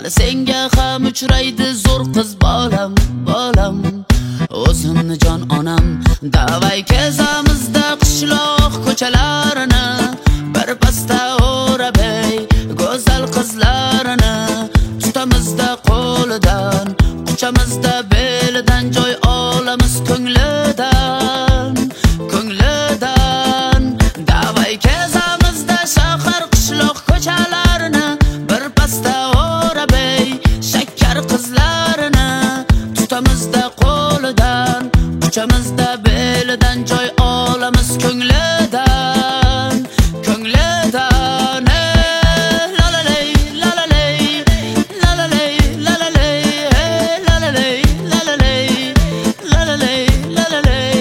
hali senga ham uchraydi zo'r qiz bolam, bolam. O'zimni jon onam, davay kezamizda qishloq ko'chalarini, bir pasda o'rab ey go'zal qizlarini, tutamizda qo'lidan, quchamizda belidan, joy olamiz ko'nglidan, ko'nglidan. Davay kezamizda shahar qishloq ko'chalarini, bir pasda o'rab ey shakkar qizlarini, tutamizda qo'lidan, quchamizda belidan, joy olamiz ko'nglidan, ko'nglidan. La la lay, la la lay, la la lay, la la lay, la la lay, la la lay, la la lay, la la lay.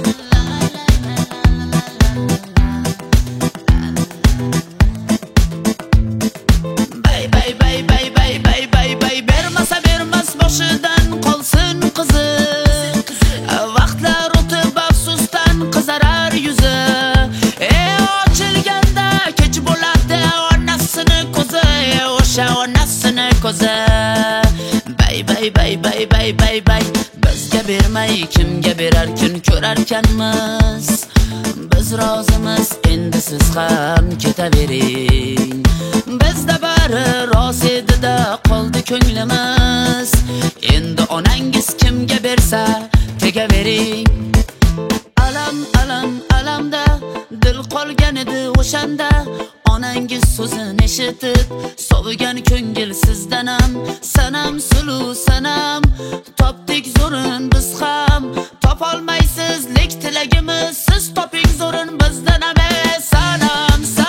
Bay bay bay bay bay bay bay bay, bermasa bermas boshidan qolsin qizi. Vaqtlar o'tib afsusdan qizarar yuzi. Ochilganda kech bo'ladi onasini ko'zi, o'sha onasini ko'zi. Bay bay bay bay bay bay bay, bizga bermay kimga berar, kun ko'rarkanmiz. Biz rozimiz, endi siz ham ketavering. Bizda bari rost edi-da qoldi ko'nglimiz. Endi onangiz kimga bersa tegavering. Alam alam alamda dil qolgan edi o'shanda, onangiz so'zini eshitib sovigan ko'ngil sizdanam. Sanam sulu sanam, topdik zo'rin biz ham, topolmaysiz lek tilagimiz, siz toping zo'rin bizdan. Sanam